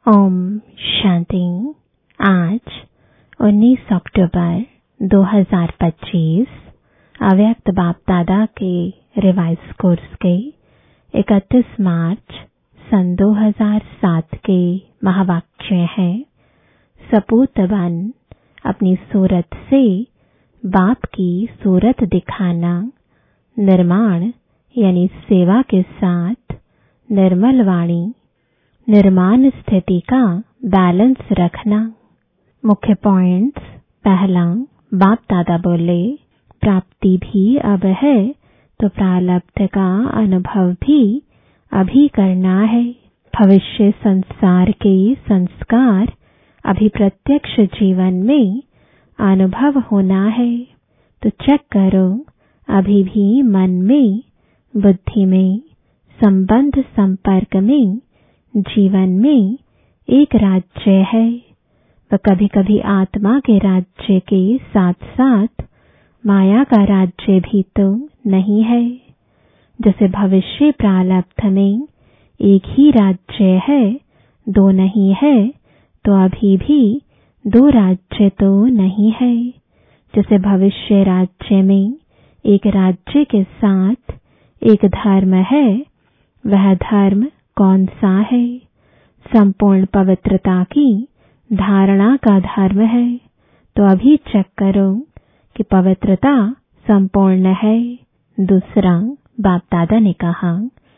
ओम शांति। आज 19 अक्टूबर 2025 अव्यक्त बाप दादा के रिवाइज कोर्स के 31 मार्च सन 2007 के महावाक्य है। सपूत बन अपनी सूरत से बाप की सूरत दिखाना। निर्माण यानी सेवा के साथ निर्मल वाणी, निर्माण स्थिति का बैलेंस रखना। मुख्य पॉइंट्स। पहला, बाप दादा बोले, प्राप्ति भी अब है तो प्रारब्ध का अनुभव भी अभी करना है। भविष्य संसार के संस्कार अभी प्रत्यक्ष जीवन में अनुभव होना है। तो चेक करो, अभी भी मन में, बुद्धि में, संबंध संपर्क में, जीवन में एक राज्य है। वह कभी कभी आत्मा के राज्य के साथ साथ माया का राज्य भी तो नहीं है। जैसे भविष्य प्रारब्ध में एक ही राज्य है, दो नहीं है, तो अभी भी दो राज्य तो नहीं है। जैसे भविष्य राज्य में एक राज्य के साथ एक धर्म है, वह धर्म कौन सा है? संपूर्ण पवित्रता की धारणा का धर्म है। तो अभी चेक करो कि पवित्रता संपूर्ण है। दूसरा, बाप दादा ने कहा,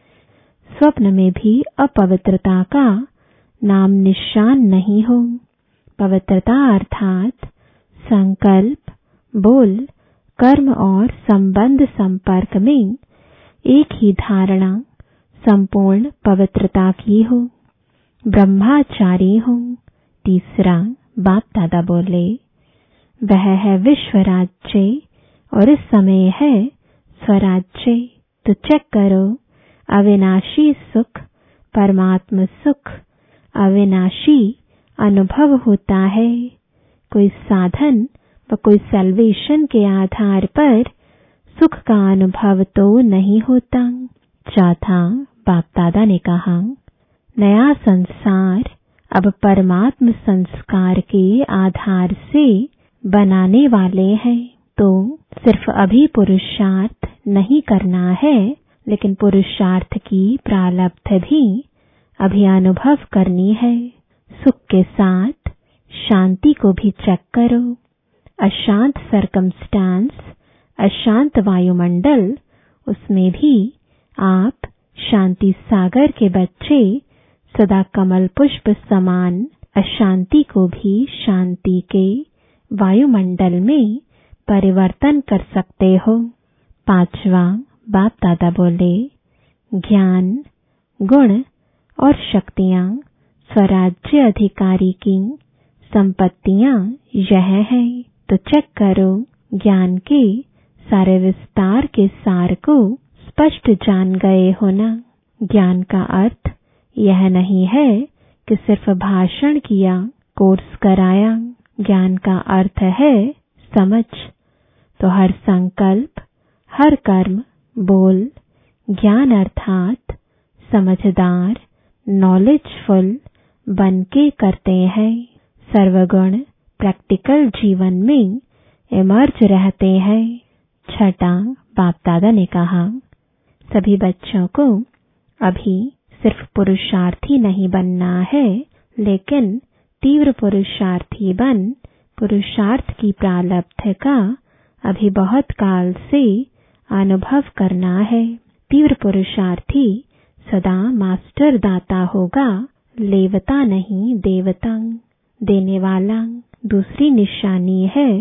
स्वप्न में भी अपवित्रता का नाम निशान नहीं हो। पवित्रता अर्थात संकल्प, बोल, कर्म और संबंध संपर्क में एक ही धारणा संपूर्ण पवित्रता की हो, ब्रह्मचारी हो। तीसरा, बाप दादा बोले, वह है विश्व राज्य और इस समय है स्वराज्य। तो चेक करो, अविनाशी सुख, परमात्म सुख, अविनाशी अनुभव होता है। कोई साधन व कोई सल्वेशन के आधार पर सुख का अनुभव तो नहीं होता। चौथा, बाप दादा ने कहा, नया संसार अब परमात्म संस्कार के आधार से बनाने वाले हैं। तो सिर्फ अभी पुरुषार्थ नहीं करना है, लेकिन पुरुषार्थ की प्रारब्ध भी अभी अनुभव करनी है। सुख के साथ शांति को भी चेक करो। अशांत सर्कमस्टांस, अशांत वायुमंडल, उसमें भी आप शांति सागर के बच्चे सदा कमल पुष्प समान अशांति को भी शांति के वायुमंडल में परिवर्तन कर सकते हो। पांचवा, बाप दादा बोले, ज्ञान, गुण और शक्तियां स्वराज्य अधिकारी की संपत्तियां यह है। तो चेक करो, ज्ञान के सारे विस्तार के सार को स्पष्ट जान गए हो ना। ज्ञान का अर्थ यह नहीं है कि सिर्फ भाषण किया, कोर्स कराया। ज्ञान का अर्थ है समझ। तो हर संकल्प, हर कर्म, बोल, ज्ञान अर्थात समझदार, नॉलेजफुल बन के करते हैं। सर्वगुण प्रैक्टिकल जीवन में इमर्ज रहते हैं। छठा, बाप दादा ने कहा, सभी बच्चों को अभी सिर्फ पुरुषार्थी नहीं बनना है, लेकिन तीव्र पुरुषार्थी बन पुरुषार्थ की प्रारब्ध का अभी बहुत काल से अनुभव करना है। तीव्र पुरुषार्थी सदा मास्टर दाता होगा, लेवता नहीं देवता, देने वाला। दूसरी निशानी है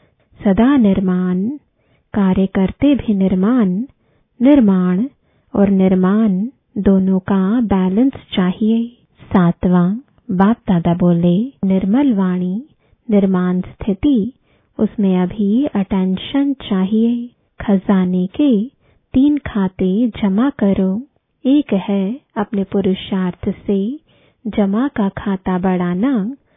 सदा निर्माण, कार्य करते भी निर्माण। निर्माण और निर्माण दोनों का बैलेंस चाहिए। सातवां, बाप दादा बोले, निर्मल वाणी, निर्माण स्थिति, उसमें अभी अटेंशन चाहिए। खजाने के 3 खाते जमा करो। एक है अपने पुरुषार्थ से जमा का खाता बढ़ाना,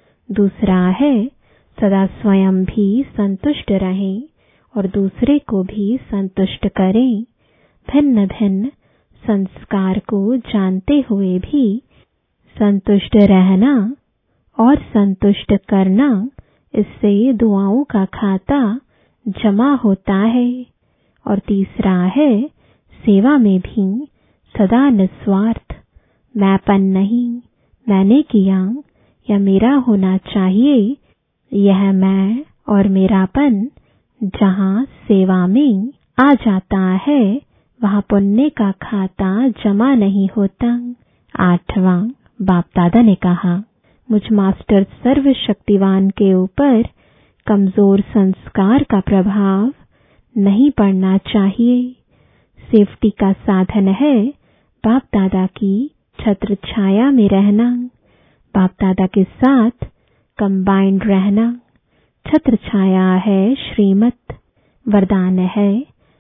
दूसरा है सदा स्वयं भी संतुष्ट रहें और दूसरे को भी संतुष्ट करें। भिन्न भिन्न संस्कार को जानते हुए भी संतुष्ट रहना और संतुष्ट करना, इससे दुआओं का खाता जमा होता है। और तीसरा है सेवा में भी सदा निस्वार्थ, मैंपन नहीं, मैंने किया या मेरा होना चाहिए। यह मैं और मेरापन जहाँ सेवा में आ जाता है, वहाँ पुण्य का खाता जमा नहीं होता। 8वां, बाप दादा ने कहा, मुझ मास्टर सर्वशक्तिवान के ऊपर कमजोर संस्कार का प्रभाव नहीं पड़ना चाहिए। सेफ्टी का साधन है बाप दादा की छत्र छाया में रहना, बाप दादा के साथ कंबाइंड रहना। छत्र छाया है श्रीमत, वरदान है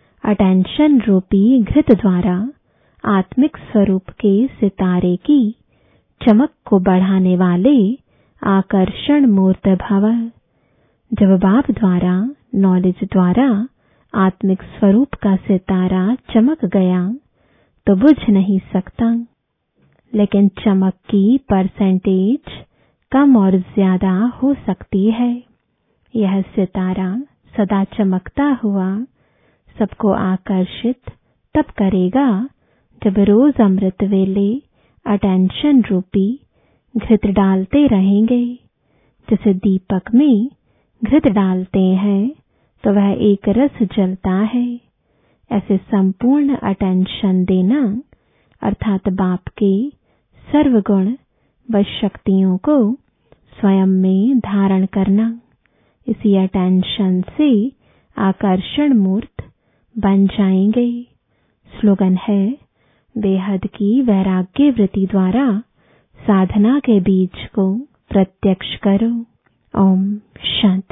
अटेंशन रूपी घृत द्वारा आत्मिक स्वरूप के सितारे की चमक को बढ़ाने वाले आकर्षण मूर्त भव। जब बाप द्वारा नॉलेज द्वारा आत्मिक स्वरूप का सितारा चमक गया तो बुझ नहीं सकता, लेकिन चमक की परसेंटेज कम और ज्यादा हो सकती है। यह सितारा सदा चमकता हुआ सबको आकर्षित तब करेगा जब रोज अमृत वेले अटेंशन रूपी घृत डालते रहेंगे। जैसे दीपक में घृत डालते हैं तो वह एक रस जलता है, ऐसे संपूर्ण अटेंशन देना अर्थात बाप के सर्वगुण व शक्तियों को स्वयं में धारण करना। इसी अटेंशन से आकर्षण मूर्त बन जाएंगे। स्लोगन है, बेहद की वैराग्य वृत्ति द्वारा साधना के बीज को प्रत्यक्ष करो। ओम शांति।